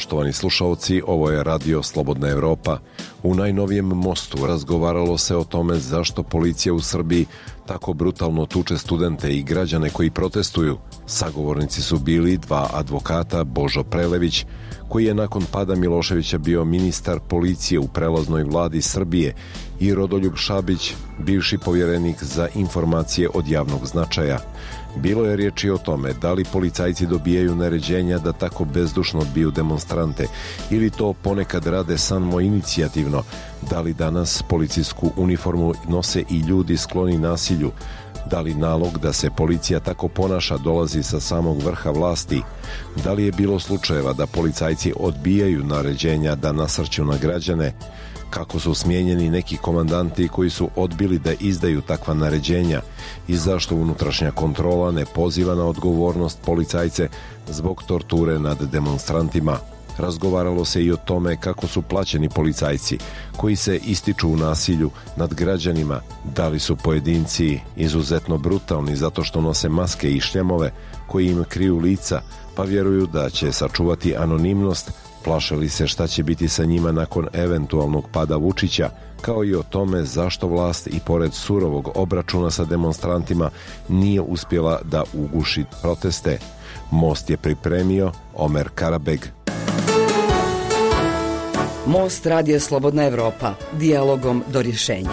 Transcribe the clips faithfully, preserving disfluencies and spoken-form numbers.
Poštovani slušalci, ovo je Radio Slobodna Evropa. U najnovijem Mostu razgovaralo se o tome zašto policija u Srbiji tako brutalno tuče studente i građane koji protestuju. Sagovornici su bili dva advokata, Božo Prelević, koji je nakon pada Miloševića bio ministar policije u prelaznoj vladi Srbije, i Rodoljub Šabić, bivši povjerenik za informacije od javnog značaja. Bilo je riječi o tome da li policajci dobijaju naređenja da tako bezdušno odbiju demonstrante ili to ponekad rade samo inicijativno, da li danas policijsku uniformu nose i ljudi skloni nasilju, da li nalog da se policija tako ponaša dolazi sa samog vrha vlasti, da li je bilo slučajeva da policajci odbijaju naređenja da nasrću na građane, kako su smijenjeni neki komandanti koji su odbili da izdaju takva naređenja i zašto unutrašnja kontrola ne poziva na odgovornost policajce zbog torture nad demonstrantima. Razgovaralo se i o tome kako su plaćeni policajci koji se ističu u nasilju nad građanima, da li su pojedinci izuzetno brutalni zato što nose maske i šljemove koji im kriju lica, pa vjeruju da će sačuvati anonimnost, plaše li se šta će biti sa njima nakon eventualnog pada Vučića, kao i o tome zašto vlast i pored surovog obračuna sa demonstrantima nije uspjela da uguši proteste. Most je pripremio Omer Karabeg. Most Radio Slobodna Evropa, dijalogom do rješenja.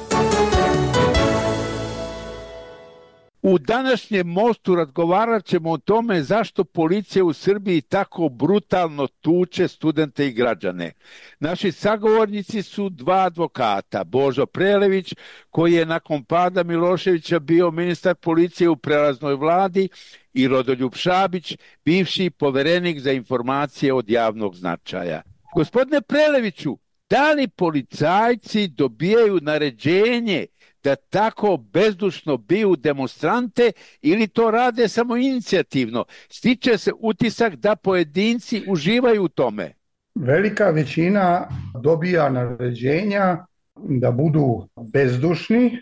U današnjem Mostu razgovarat ćemo o tome zašto policija u Srbiji tako brutalno tuče studente i građane. Naši sagovornici su dva advokata, Božo Prelević, koji je nakon pada Miloševića bio ministar policije u prelaznoj vladi, i Rodoljub Šabić, bivši poverenik za informacije od javnog značaja. Gospodine Preleviću, da li policajci dobijaju naređenje da tako bezdušno biju demonstrante ili to rade samo inicijativno? Stiče se utisak da pojedinci uživaju u tome. Velika većina dobija naređenja da budu bezdušni,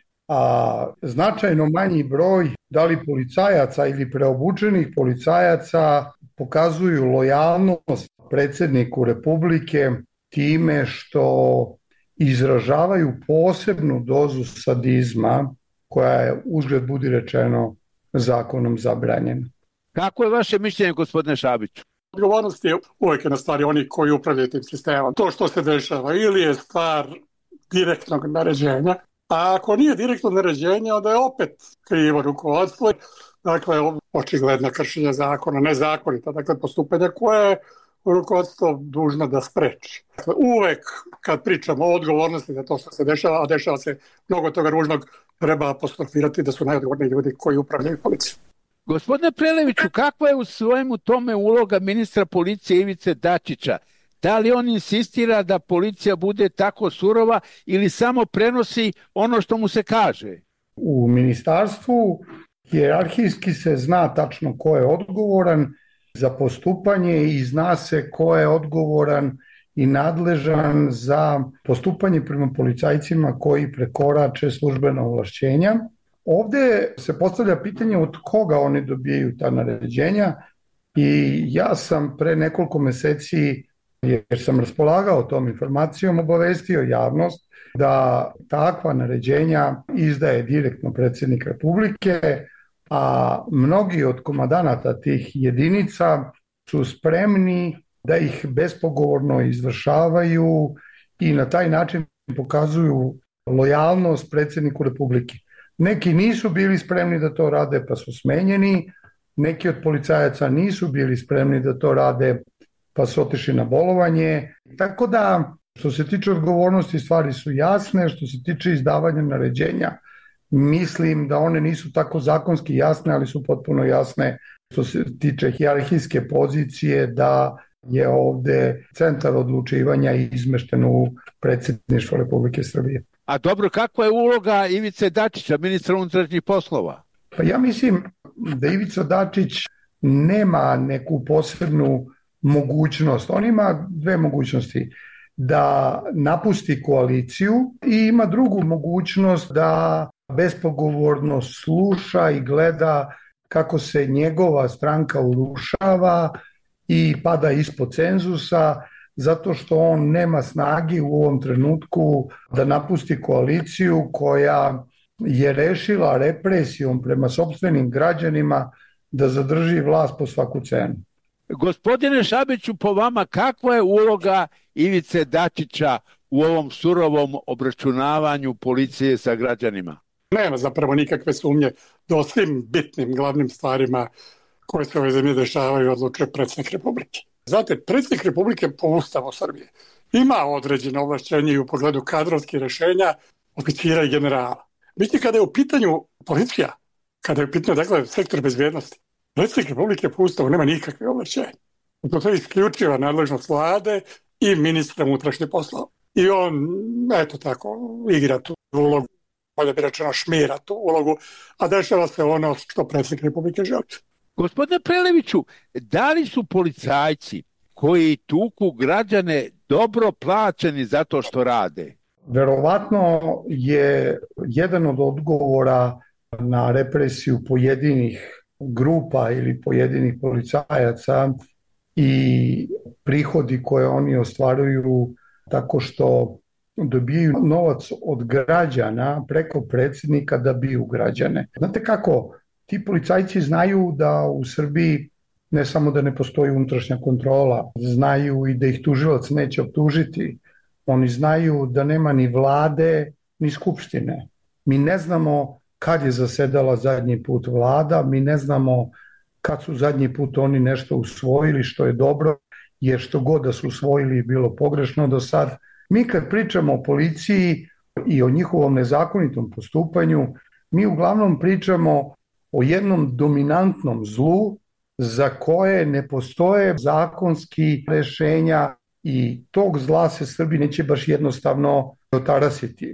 a značajno manji broj, da li policajaca ili preobučenih policajaca, pokazuju lojalnost predsjedniku Republike time što izražavaju posebnu dozu sadizma koja je, uzgled budi rečeno, zakonom zabranjena. Kako je vaše mišljenje, gospodine Šabiću? Odgovornost je uvijek na stvari onih koji upravljaju tim sistemom. To što se dešava ili je stvar direktnog naređenja, a ako nije direktno naređenje, onda je opet krivo rukovodstvo. Dakle, očigledno kršenje zakona, nezakonita, dakle postupanje koje je rukovodstvo dužno da spreči. Dakle, uvek kad pričamo o odgovornosti za to što se dešava, a dešava se mnogo toga ružnog, treba apostrofirati da su najodgovorniji ljudi koji upravljaju policijom. Gospodine Preleviću, kakva je u svojemu tome uloga ministra policije Ivice Dačića? Da li on insistira da policija bude tako surova ili samo prenosi ono što mu se kaže? U ministarstvu hijerarhijski se zna tačno ko je odgovoran za postupanje i zna se ko je odgovoran i nadležan za postupanje prema policajcima koji prekorače službena ovlašćenja. Ovdje se postavlja pitanje od koga oni dobijaju ta naređenja i ja sam pre nekoliko meseci, jer sam raspolagao tom informacijom, obavestio javnost da takva naređenja izdaje direktno predsjednik Republike, a mnogi od komandanata tih jedinica su spremni da ih bespogovorno izvršavaju i na taj način pokazuju lojalnost predsjedniku Republike. Neki nisu bili spremni da to rade pa su smenjeni, neki od policajaca nisu bili spremni da to rade pa su otišli na bolovanje. Tako da, što se tiče odgovornosti, stvari su jasne. Što se tiče izdavanja naređenja, mislim da one nisu tako zakonski jasne, ali su potpuno jasne što se tiče hijerarhijske pozicije, da je ovde centar odlučivanja izmešten u predsjedništvo Republike Srbije. A dobro, kakva je uloga Ivice Dačića, ministra unutrašnjih poslova? Pa ja mislim da Ivica Dačić nema neku posebnu mogućnost. On ima dve mogućnosti. Da napusti koaliciju i ima drugu mogućnost da bespogovorno sluša i gleda kako se njegova stranka urušava i pada ispod cenzusa zato što on nema snagi u ovom trenutku da napusti koaliciju koja je rešila represijom prema sopstvenim građanima da zadrži vlast po svaku cenu. Gospodine Šabiću, po vama kakva je uloga Ivice Dačića u ovom surovom obračunavanju policije sa građanima? Nema zapravo nikakve sumnje da o svim bitnim glavnim stvarima koje se u ovoj zemlji dešavaju odlučuje predsjednik Republike. Znate, predsjednik Republike po Ustavu Srbije ima određene ovlašćenje i u pogledu kadrovskih rešenja oficira i generala. Vidite, kada je u pitanju policija, kada je u pitanju, dakle, sektor bezbjednosti, predsjednik Republike po Ustavu nema nikakve ovlašćenja. To je isključiva nadležnost vlade i ministra unutrašnjih poslova. I on, eto tako, igra tu ulogu, bolje bi rečeno šmira tu ulogu, a dešava se ono što predsjednik Republike želi. Gospodine Preleviću, da li su policajci koji tuku građane dobro plaćeni za to što rade? Verovatno je jedan od odgovora na represiju pojedinih grupa ili pojedinih policajaca i prihodi koje oni ostvaruju tako što dobijaju novac od građana preko predsjednika da biju građane. Znate kako, ti policajci znaju da u Srbiji ne samo da ne postoji unutrašnja kontrola, znaju i da ih tužilac neće optužiti. Oni znaju da nema ni vlade, ni skupštine. Mi ne znamo kad je zasedala zadnji put vlada, mi ne znamo kad su zadnji put oni nešto usvojili što je dobro, jer što god da su usvojili je bilo pogrešno do sad. Mi kad pričamo o policiji i o njihovom nezakonitom postupanju, mi uglavnom pričamo o jednom dominantnom zlu za koje ne postoje zakonski rešenja i tog zla se Srbi neće baš jednostavno otarasiti.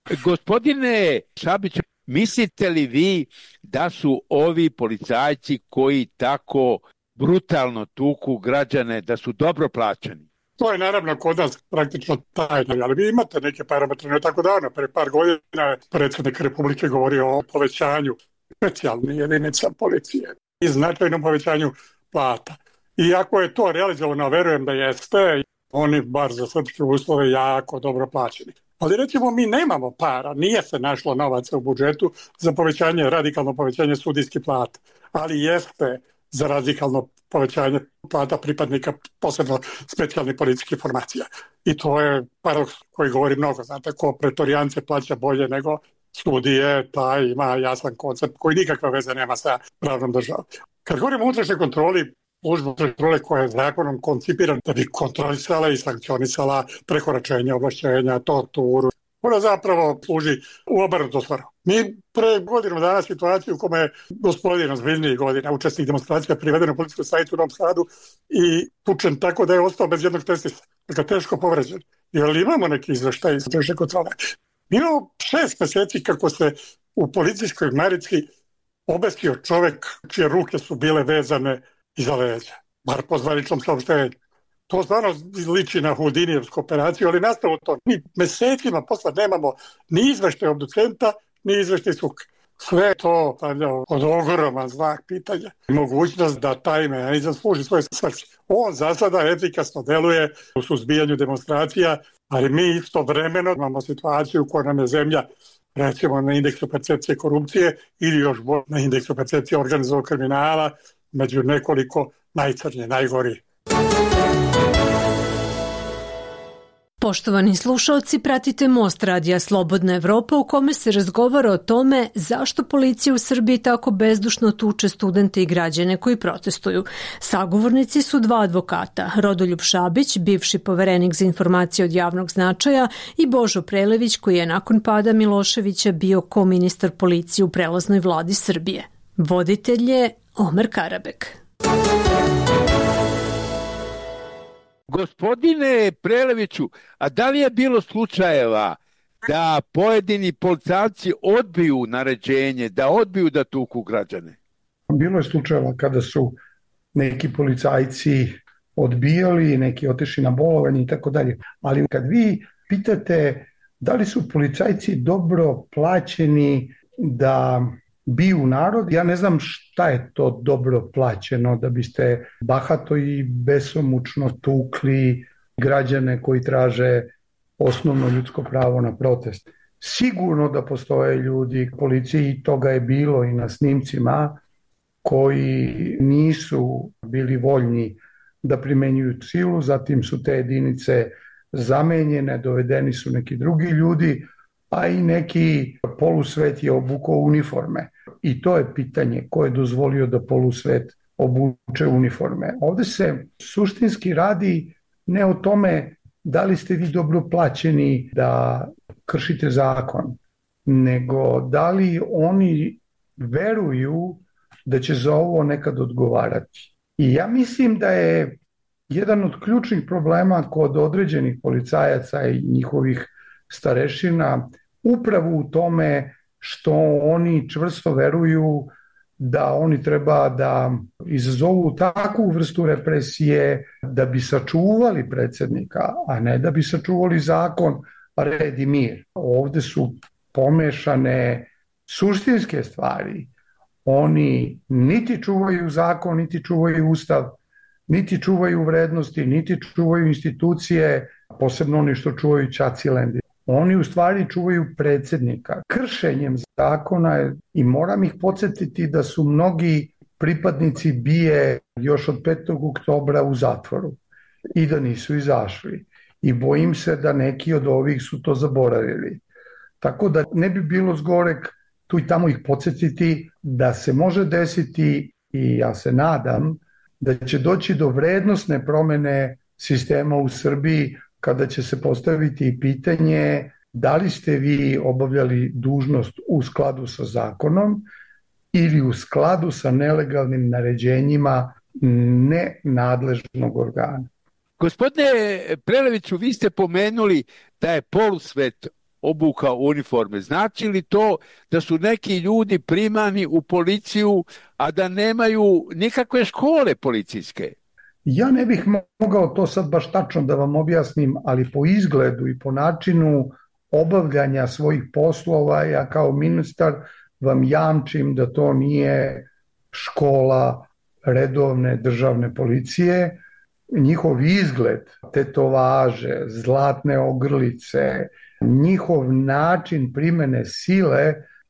Gospodine Šabić, mislite li vi da su ovi policajci koji tako brutalno tuku građane, da su dobro plaćeni? To je naravno kod nas praktično tajno, ali vi imate neke parametre, ne tako davno, pre par godina predsjednik Republike govorio o povećanju specijalnih jedinica policije i značajnom povećanju plata. I ako je to realizovano, verujem da jeste, oni bar za srpske uslove jako dobro plaćeni. Ali recimo mi nemamo para, nije se našlo novaca u budžetu za povećanje, radikalno povećanje sudijskih plata, ali jeste za radikalno povećanje plata pripadnika posebno specijalnih policijskih formacija. I to je paradoks koji govori mnogo. Znate, ko pretorijance plaća bolje nego sudije, taj ima jasan koncept koji nikakve veze nema sa pravnom državom. Kad govorimo o unutrašnjoj kontroli, služba kontrole koja je zakonom koncipirana da bi kontrolisala i sankcionisala prekoračenje ovlašćenja, torturu. Ona zapravo služi u obrnutu stvar. Mi pre godinu dana situaciju u kome je gospodin ozbiljnijih godina, učesnik demonstracija priveden u policijsku stanicu u Novom Sadu i tučen tako da je ostao bez jednog testisa. Dakle, teško povređen. Jer imamo neki izveštaj iz unutrašnje kontrole. Mi imamo šest meseci kako se u policijskoj marici obesio čovek čije ruke su bile vezane iza leđa, bar po zvaničnom saopštenju. To stvarno liči na Houdinijevsku operaciju, ali nastavu to. Mi mesecima posle nemamo ni izveštaj obducenta, ni izveštaj suka. Sve to od ogroman znak pitanja. Mogućnost da taj mehanizam služi svoje svrsi. On za sada efikasno deluje u suzbijanju demonstracija, ali mi istovremeno imamo situaciju u kojoj nam je zemlja recimo na indeksu percepcije korupcije ili još bolje na indeksu percepcije organizovanog kriminala među nekoliko najcrnje, najgori. Poštovani slušalci, pratite Most radija Slobodna Evropa u kome se razgovara o tome zašto policija u Srbiji tako bezdušno tuče studente i građane koji protestuju. Sagovornici su dva advokata, Rodoljub Šabić, bivši poverenik za informacije od javnog značaja, i Božo Prelević, koji je nakon pada Miloševića bio koministar policije u prelaznoj vladi Srbije. Voditelj je Omer Karabek. Gospodine Preleviću, a da li je bilo slučajeva da pojedini policajci odbiju naređenje, da odbiju da tuku građane? Bilo je slučajeva kada su neki policajci odbijali, neki otišli na bolovanje i tako dalje. Ali kad vi pitate da li su policajci dobro plaćeni da biju narod. Ja ne znam šta je to dobro plaćeno da biste bahato i besomučno tukli građane koji traže osnovno ljudsko pravo na protest. Sigurno da postoje ljudi u policiji, i toga je bilo i na snimcima, koji nisu bili voljni da primenjuju silu, zatim su te jedinice zamenjene, dovedeni su neki drugi ljudi, a i neki polusvet je obukao uniforme. I to je pitanje ko je dozvolio da polusvet obuče uniforme. Ovde se suštinski radi ne o tome da li ste vi dobro plaćeni da kršite zakon, nego da li oni veruju da će za ovo nekad odgovarati. I ja mislim da je jedan od ključnih problema kod određenih policajaca i njihovih starešina upravo u tome što oni čvrsto veruju da oni treba da izazovu takvu vrstu represije da bi sačuvali predsjednika, a ne da bi sačuvali zakon, red i mir. Ovde su pomešane suštinske stvari. Oni niti čuvaju zakon, niti čuvaju ustav, niti čuvaju vrednosti, niti čuvaju institucije, posebno oni što čuvaju Čacilendi. Oni u stvari čuvaju predsjednika. Kršenjem zakona, i moram ih podsjetiti da su mnogi pripadnici BIA još od petog oktobra u zatvoru i da nisu izašli. I bojim se da neki od ovih su to zaboravili. Tako da ne bi bilo zgorek tu i tamo ih podsjetiti da se može desiti, i ja se nadam da će doći do vrednosne promene sistema u Srbiji kada će se postaviti pitanje da li ste vi obavljali dužnost u skladu sa zakonom ili u skladu sa nelegalnim naređenjima nenadležnog organa. Gospodine Preleviću, vi ste pomenuli da je polusvet obukao uniforme. Znači li to da su neki ljudi primani u policiju, a da nemaju nikakve škole policijske? Ja ne bih mogao to sad baš tačno da vam objasnim, ali po izgledu i po načinu obavljanja svojih poslova, ja kao ministar vam jamčim da to nije škola redovne državne policije. Njihov izgled, tetovaže, zlatne ogrlice, njihov način primene sile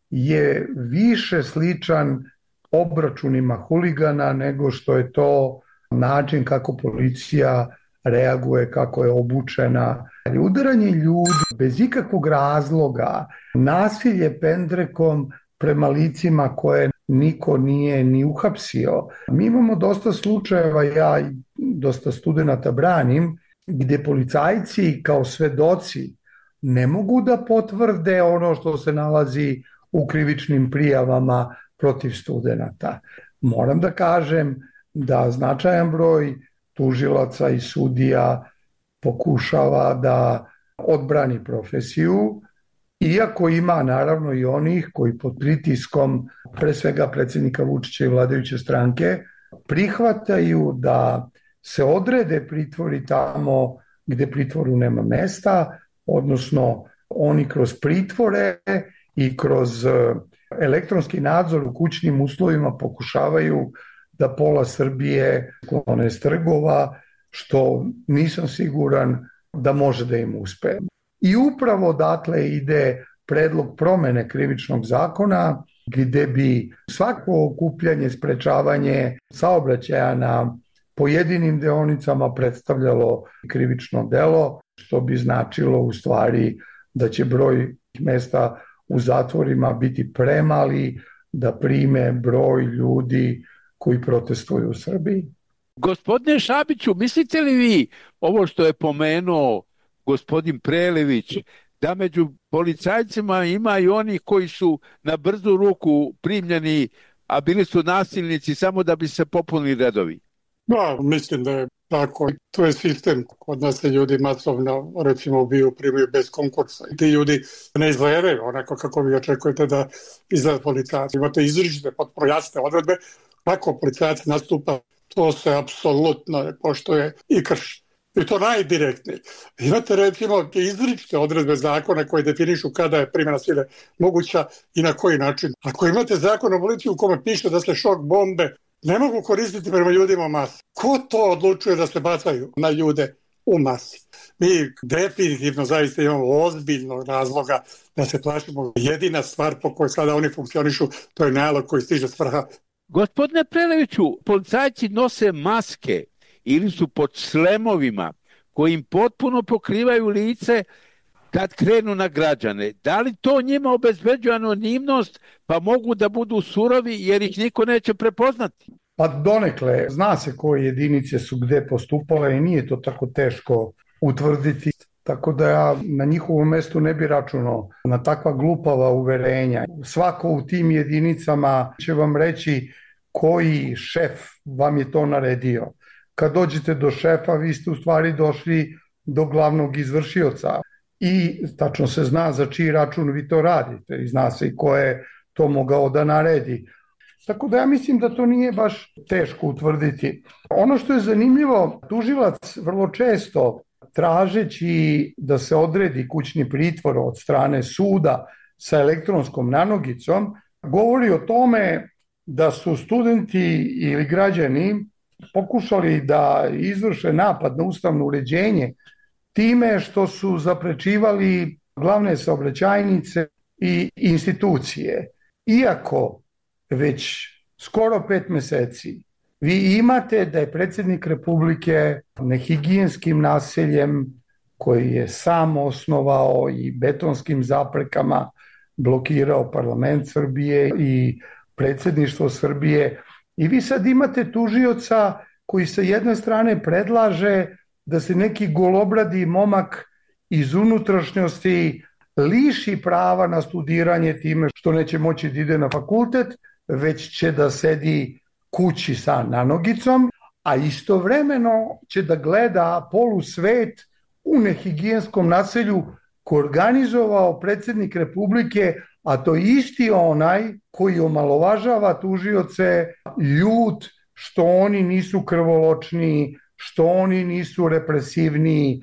je više sličan obračunima huligana nego što je to način kako policija reaguje, kako je obučena. Udaranje ljudi bez ikakvog razloga, nasilje pendrekom prema licima koje niko nije ni uhapsio. Mi imamo dosta slučajeva, ja i dosta studenata branim, gde policajci kao svedoci ne mogu da potvrde ono što se nalazi u krivičnim prijavama protiv studenata. Moram da kažem da značajan broj tužilaca i sudija pokušava da odbrani profesiju, iako ima naravno i onih koji pod pritiskom pre svega predsjednika Vučića i vladajuće stranke prihvataju da se odrede pritvori tamo gde pritvoru nema mesta, odnosno oni kroz pritvore i kroz elektronski nadzor u kućnim uslovima pokušavaju da pola Srbije klone s trgova, što nisam siguran da može da im uspe. I upravo odatle ide predlog promene krivičnog zakona, gde bi svako okupljanje, sprečavanje saobraćaja na pojedinim deonicama predstavljalo krivično delo, što bi značilo u stvari da će broj mesta u zatvorima biti premali da prime broj ljudi koji protestuju u Srbiji. Gospodine Šabiću, mislite li vi ovo što je pomenuo gospodin Prelević, da među policajcima ima i oni koji su na brzu ruku primljeni, a bili su nasilnici samo da bi se popunili redovi? Da, mislim da je tako. To je sistem. Kod nas se ljudi masovno, recimo, ubiju, primaju bez konkursa. I ti ljudi ne izgledaju onako kako vi očekujete da izgleda policajac. Imate izričite, potpuno jasne odredbe kako policajac nastupa. To se apsolutno ne poštuje i krši. I to najdirektnije. Imate recimo izričite odredbe zakona koje definišu kada je primjena sile moguća i na koji način. Ako imate zakon o policiji u kome piše da se šok bombe ne mogu koristiti prema ljudima u masi, ko to odlučuje da se bacaju na ljude u masi? Mi definitivno zaista imamo ozbiljnog razloga da se plašimo. Jedina stvar po kojoj sada oni funkcionišu, to je nalog koji stiže s vrha. Gospodine Preleviću, policajci nose maske ili su pod šlemovima koji im potpuno pokrivaju lice kad krenu na građane. Da li to njima obezbeđuje anonimnost pa mogu da budu surovi jer ih niko neće prepoznati? Pa donekle, zna se koje jedinice su gde postupale i nije to tako teško utvrditi. Tako da ja na njihovom mestu ne bi računao na takva glupava uverenja. Svako u tim jedinicama će vam reći koji šef vam je to naredio. Kad dođete do šefa, vi ste u stvari došli do glavnog izvršioca i tačno se zna za čiji račun vi to radite i zna se i ko je to mogao da naredi. Tako da ja mislim da to nije baš teško utvrditi. Ono što je zanimljivo, tužilac vrlo često tražeći da se odredi kućni pritvor od strane suda sa elektronskom nanogicom, govori o tome da su studenti ili građani pokušali da izvrše napad na ustavno uređenje time što su zaprečivali glavne saobraćajnice i institucije. Iako već skoro pet meseci vi imate da je predsjednik Republike nehigijenskim naseljem koji je sam osnovao i betonskim zaprekama blokirao parlament Srbije i predsjedništvo Srbije. I vi sad imate tužioca koji sa jedne strane predlaže da se neki golobradi momak iz unutrašnjosti liši prava na studiranje time što neće moći da ide na fakultet, već će da sedi kući sa nanogicom, a istovremeno će da gleda polusvet u nehigijenskom naselju koji organizovao predsjednik Republike, a to isti onaj koji omalovažava tužioce ljut što oni nisu krvoločni, što oni nisu represivni,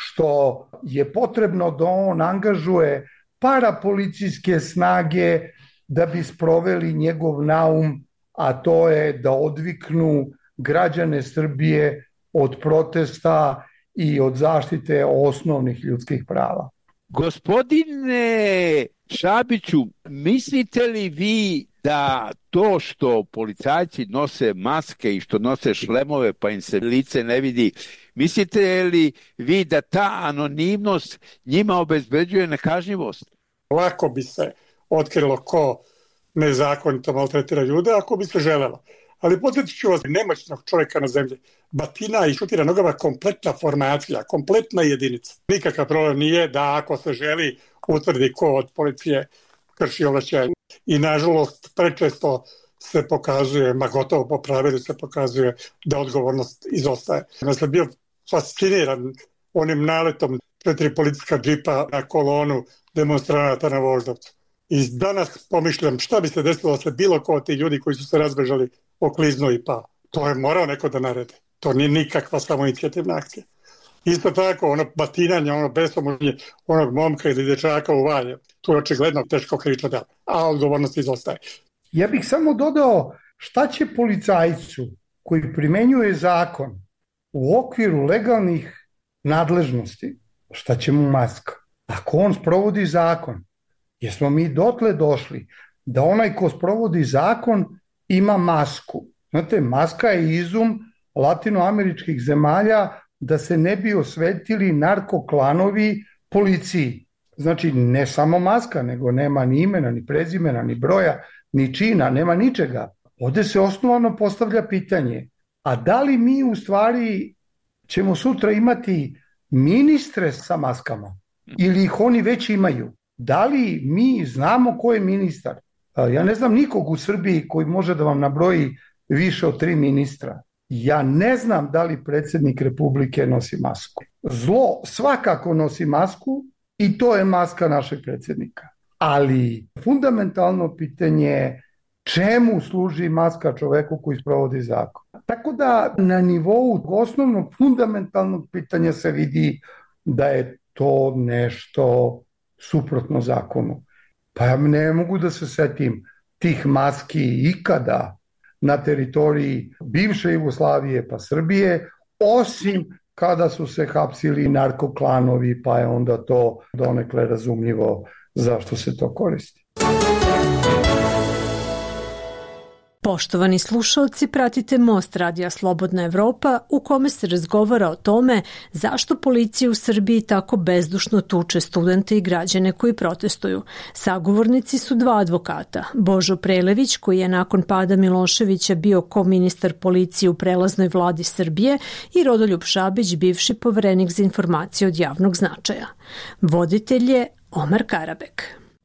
što je potrebno da on angažuje parapolicijske snage da bi sproveli njegov naum, a to je da odviknu građane Srbije od protesta i od zaštite osnovnih ljudskih prava. Gospodine Šabiću, mislite li vi da to što policajci nose maske i što nose šlemove pa im se lice ne vidi, mislite li vi da ta anonimnost njima obezbeđuje nekažnjivost? Lako bi se otkrilo ko nezakonito maltretira ljude ako bi se želelo. Ali podsjetit ću vas, nemoćnog čovjeka na zemlji batina i šutira nogama kompletna formacija, kompletna jedinica. Nikakav problem nije da ako se želi utvrdi ko od policije krši ovlašćenje. I nažalost prečesto se pokazuje, ma gotovo po pravilu se pokazuje da odgovornost izostaje. Ja sam bio fasciniran onim naletom četiri policijska džipa na kolonu demonstranata na Voždovcu. I danas pomišljam šta bi se desilo da se bilo ko od ti ljudi koji su se razbežali okliznuo i pao. To je morao neko da naredi. To nije nikakva samoinicijativna akcija. Isto tako, ono batinanje, ono besomučenje onog momka ili dječaka u Valjevu, to je očigledno teško krivično delo, a odgovornost izostaje. Ja bih samo dodao šta će policajcu koji primenjuje zakon u okviru legalnih nadležnosti, šta će mu maska? Ako on sprovodi zakon, jesmo mi dotle došli da onaj ko sprovodi zakon ima masku. Znate, maska je izum latinoameričkih zemalja da se ne bi osvetili narkoklanovi policiji. Znači, ne samo maska, nego nema ni imena, ni prezimena, ni broja, ni čina, nema ničega. Ovde se osnovano postavlja pitanje, a da li mi u stvari ćemo sutra imati ministre sa maskama? Ili ih oni već imaju? Da li mi znamo ko je ministar? Ja ne znam nikog u Srbiji koji može da vam nabroji više od tri ministra. Ja ne znam da li predsjednik Republike nosi masku. Zlo svakako nosi masku i to je maska našeg predsjednika. Ali fundamentalno pitanje je čemu služi maska čoveku koji sprovodi zakon? Tako da na nivou osnovnog fundamentalnog pitanja se vidi da je to nešto suprotno zakonu. Pa ja ne mogu da se setim tih maski ikada na teritoriji bivše Jugoslavije pa Srbije, osim kada su se hapsili narkoklanovi, pa je onda to donekle razumljivo zašto se to koristi. Poštovani slušalci, pratite Most Radija Slobodna Evropa u kome se razgovara o tome zašto policija u Srbiji tako bezdušno tuče studente i građane koji protestuju. Sagovornici su dva advokata, Božo Prelević, koji je nakon pada Miloševića bio koministar policije u prelaznoj vladi Srbije, i Rodoljub Šabić, bivši poverenik za informacije od javnog značaja. Voditelj je Omar Karabek.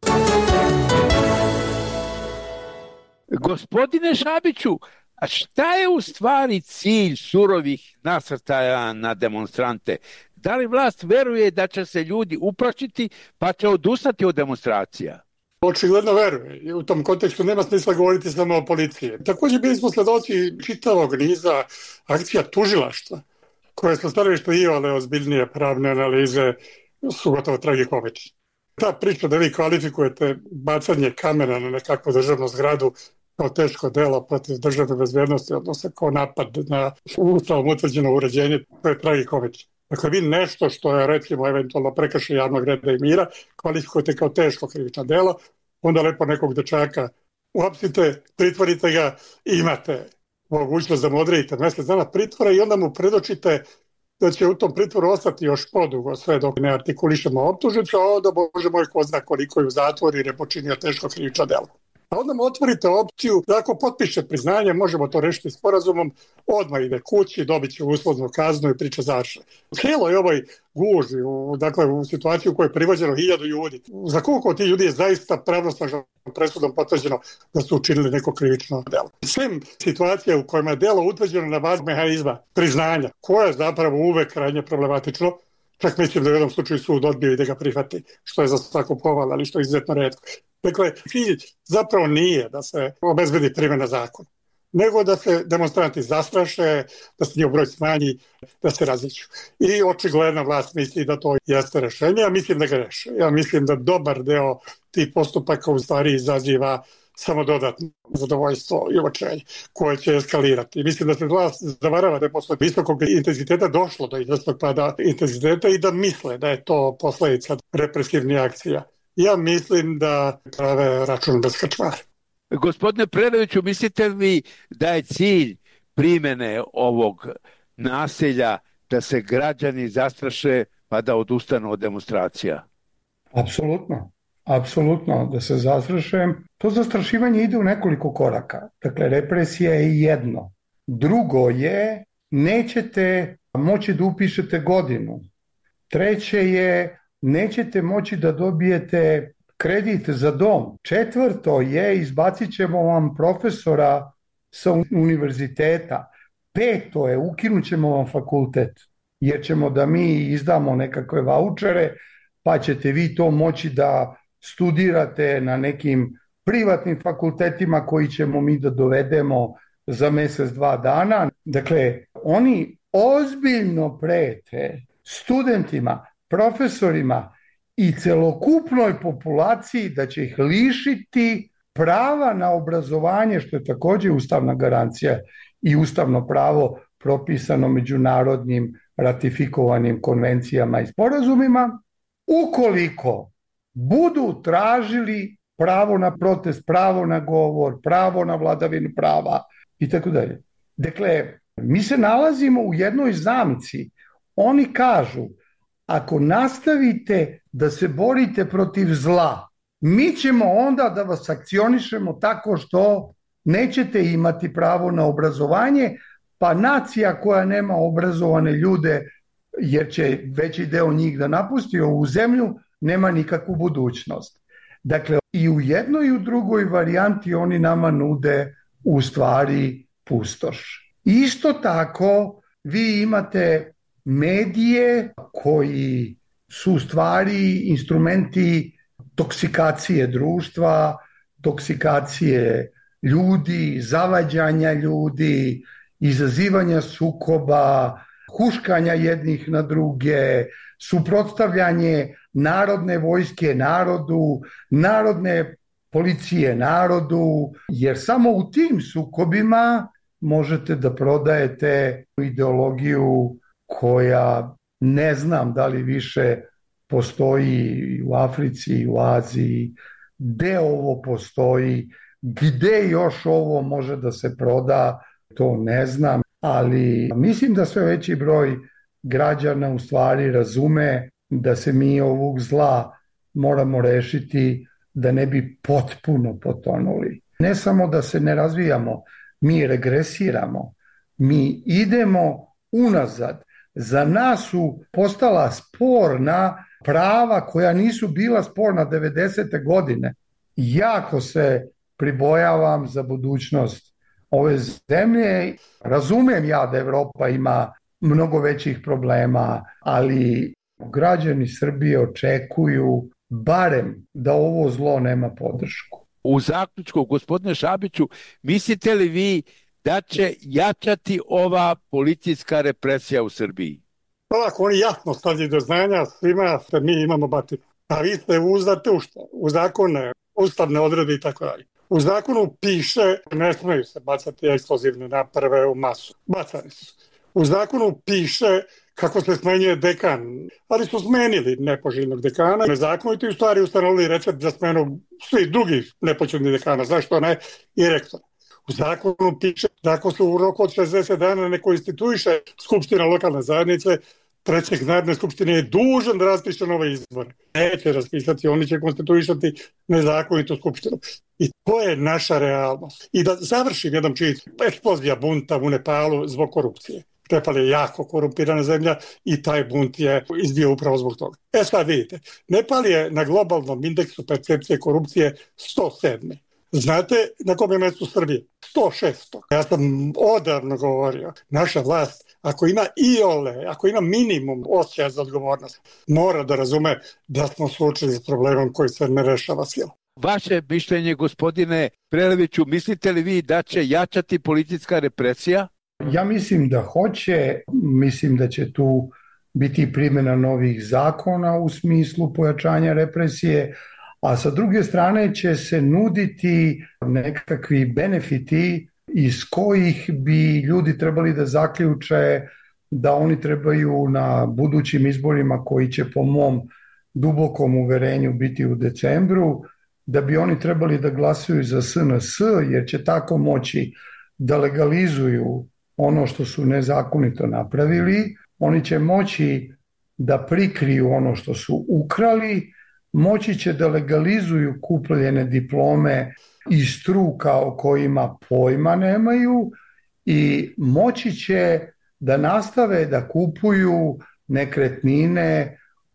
Gospodine Šabiću, a šta je u stvari cilj surovih nasrtaja na demonstrante? Da li vlast veruje da će se ljudi uplašiti pa će odustati od demonstracija? Očigledno veruje i u tom kontekstu nema smisla govoriti samo o policiji. Također bili smo sledoci čitavog niza akcija tužilaštva koje su stanovište imale ozbiljnije pravne analize, su gotovo tragikomične. Ta priča da vi kvalifikujete bacanje kamera na nekakvu državnu zgradu kao teško delo protiv državne bezbednosti, odnosno kao napad na ustavom utvrđeno uređenje, to je tragikomično. Dakle, vi nešto što je, recimo, eventualno prekršaj javnog reda i mira, kvalifikujete kao teško krivično delo, onda lepo nekog dečaka uhapsite, pritvorite ga, imate mogućnost da mu odredite mjesec dana pritvora i onda mu predočite da će u tom pritvoru ostati još podugo sve dok ne artikulišemo optužnicu, a onda, Bože moj, ko zna koliko je u zatvoru i ne počinio teško krivično delo. A onda mu otvorite opciju da ako potpiše priznanje, možemo to rešiti sporazumom, odmah ide kući, dobit će uslovnu kaznu i priča završena. Cijelo je ovoj guži, u, dakle u situaciju u kojoj je privođeno hiljadu ljudi. Za koliko od tih ljudi je zaista pravnosnažnom presudom potvrđeno da su učinili neko krivično delo. Svim situacije u kojima je delo utvrđeno na bazi mehanizma priznanja, koje je zapravo uvek krajnje problematično, čak mislim da u jednom slučaju sud odbio i da ga prihvati, što je za svaku pohvalu, ali što je izuzetno retko. Dakle, cilj zapravo nije da se obezbedi primjena zakona, nego da se demonstranti zastraše, da se njihov broj smanji, da se različu. I očigledna vlast misli da to jeste rešenje, ja mislim da ga reše. Ja mislim da dobar deo tih postupaka u stvari izaziva samo dodatno zadovoljstvo i očajenje koje će eskalirati. Mislim da se vlast zavarava da je posle visokog intenziteta došlo do izvesnog pada intenziteta i da misle da je to posledica represivnih akcija. Ja mislim da prave račun bez krčmara. Gospodine Preleviću, mislite li da je cilj primjene ovog nasilja da se građani zastraše pa da odustanu od demonstracija? Apsolutno. Apsolutno, da se zastraše. To zastrašivanje ide u nekoliko koraka. Dakle, represija je jedno. Drugo je, nećete moći da upišete godinu. Treće je, nećete moći da dobijete kredit za dom. Četvrto je, izbacit ćemo vam profesora sa univerziteta. Peto je, ukinut ćemo vam fakultet, jer ćemo da mi izdamo nekakve vaučere, pa ćete vi to moći da studirate na nekim privatnim fakultetima koji ćemo mi da dovedemo za mjesec, dva dana. Dakle, oni ozbiljno prete studentima, profesorima i celokupnoj populaciji da će ih lišiti prava na obrazovanje, što je također ustavna garancija i ustavno pravo propisano međunarodnim ratifikovanim konvencijama i sporazumima, ukoliko budu tražili pravo na protest, pravo na govor, pravo na vladavinu prava i tako dalje. Dakle, mi se nalazimo u jednoj zamci. Oni kažu, ako nastavite da se borite protiv zla, mi ćemo onda da vas akcionišemo tako što nećete imati pravo na obrazovanje, pa nacija koja nema obrazovane ljude, jer će veći deo njih da napusti ovu zemlju, nema nikakvu budućnost. Dakle, i u jednoj i u drugoj varijanti oni nama nude u stvari pustoš. Isto tako, vi imate medije koji su u stvari instrumenti toksikacije društva, toksikacije ljudi, zavađanja ljudi izazivanja sukoba, huškanja jednih na druge, suprotstavljanje narodne vojske narodu, narodne policije narodu, jer samo u tim sukobima možete da prodajete ideologiju koja ne znam da li više postoji u Africi, u Aziji, gde ovo postoji, gde još ovo može da se proda, to ne znam, ali mislim da sve veći broj građana u stvari razume da se mi ovog zla moramo rešiti da ne bi potpuno potonuli. Ne samo da se ne razvijamo, mi regresiramo, mi idemo unazad. Za nas su postala sporna prava koja nisu bila sporna devedesete godine. Jako se pribojavam za budućnost ove zemlje. Razumem ja da Evropa ima mnogo većih problema, ali građani Srbije očekuju barem da ovo zlo nema podršku. U zaključku, gospodine Šabiću, mislite li vi da će jačati ova policijska represija u Srbiji? Ovako, oni jasno stavljaju do znanja svima da mi imamo batinu. A vi ste uzdate u šta? U zakone, ustavne odredbe i tako dalje. U zakonu piše ne smeju se bacati eksplozivne naprave u masu. Bacani su. U zakonu piše kako se smenjuje dekan, ali su smenili nepoželjnog dekana. Nezakonito i u stvari ustanovili recept za smenu svih drugih nepoželjnih dekana. Zašto ne? I rektora. U zakonu piše da ako se u roku od šezdeset dana ne konstituiše Skupština lokalne zajednice, predsjednik Narodne skupštine je dužan da raspiše nove izbore. Neće raspisati, oni će konstituisati nezakonitu skupštinu. I to je naša realnost. I da završim jednom činjenicom, eksplozija bunta u Nepalu zbog korupcije. Nepal je jako korumpirana zemlja i taj bunt je izbio upravo zbog toga. E sad vidite, Nepal je na globalnom indeksu percepcije korupcije sto sedam. Znate na kom je mjestu Srbije? sto šest. Ja sam odavno govorio, naša vlast, ako ima iole, ako ima minimum osjećaja za odgovornost, mora da razume da smo suočeni s problemom koji se ne rešava silom. Vaše mišljenje, gospodine Preleviću, mislite li vi da će jačati policijska represija? Ja mislim da hoće, mislim da će tu biti primjena novih zakona u smislu pojačanja represije, a sa druge strane će se nuditi nekakvi benefiti iz kojih bi ljudi trebali da zaključe da oni trebaju na budućim izborima koji će po mom dubokom uverenju biti u decembru, da bi oni trebali da glasuju za S N S jer će tako moći da legalizuju ono što su nezakonito napravili, oni će moći da prikriju ono što su ukrali, moći će da legalizuju kupljene diplome iz struka o kojima pojma nemaju i moći će da nastave da kupuju nekretnine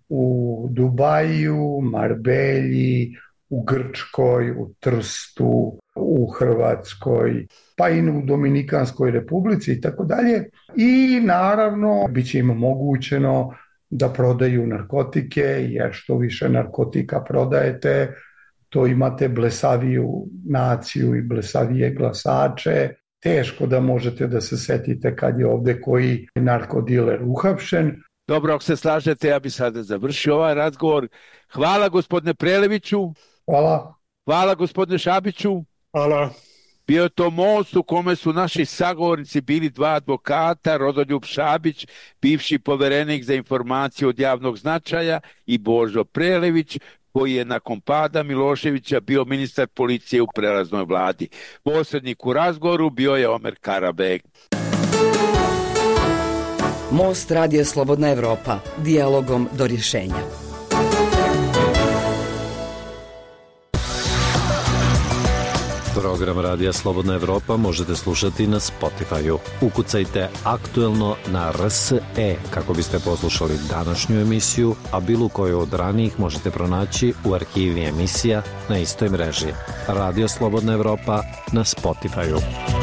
u Dubaju, Marbelji, u Grčkoj, u Trstu, u Hrvatskoj, pa i u Dominikanskoj republici i tako dalje. I naravno bit će im omogućeno da prodaju narkotike, jer što više narkotika prodajete, to imate blesaviju naciju i blesavije glasače. Teško da možete da se setite kad je ovde koji narkodiler uhapšen. Dobro, ako se slažete, ja bi sada završio ovaj razgovor. Hvala gospodine Preleviću. Hvala. Hvala gospodine Šabiću. Hvala. Bio je to most u kome su naši sagovornici bili dva advokata, Rodoljub Šabić, bivši poverenik za informacije od javnog značaja, i Božo Prelević, koji je nakon pada Miloševića bio ministar policije u prelaznoj vladi. Posrednik u razgovoru bio je Omer Karabek. Most Radio Slobodna Evropa, dijalogom do rješenja. Program Radija Slobodna Evropa možete slušati na Spotify-u. Ukucajte aktuelno na R S E kako biste poslušali današnju emisiju, a bilo koju od ranijih možete pronaći u arhivi emisija na istoj mreži. Radio Slobodna Evropa na Spotify-u.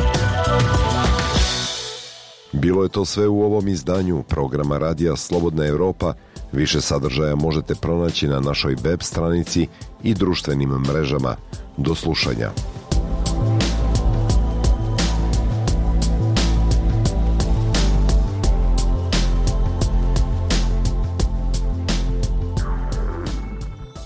Bilo je to sve u ovom izdanju programa Radija Slobodna Evropa. Više sadržaja možete pronaći na našoj web stranici i društvenim mrežama. Do slušanja.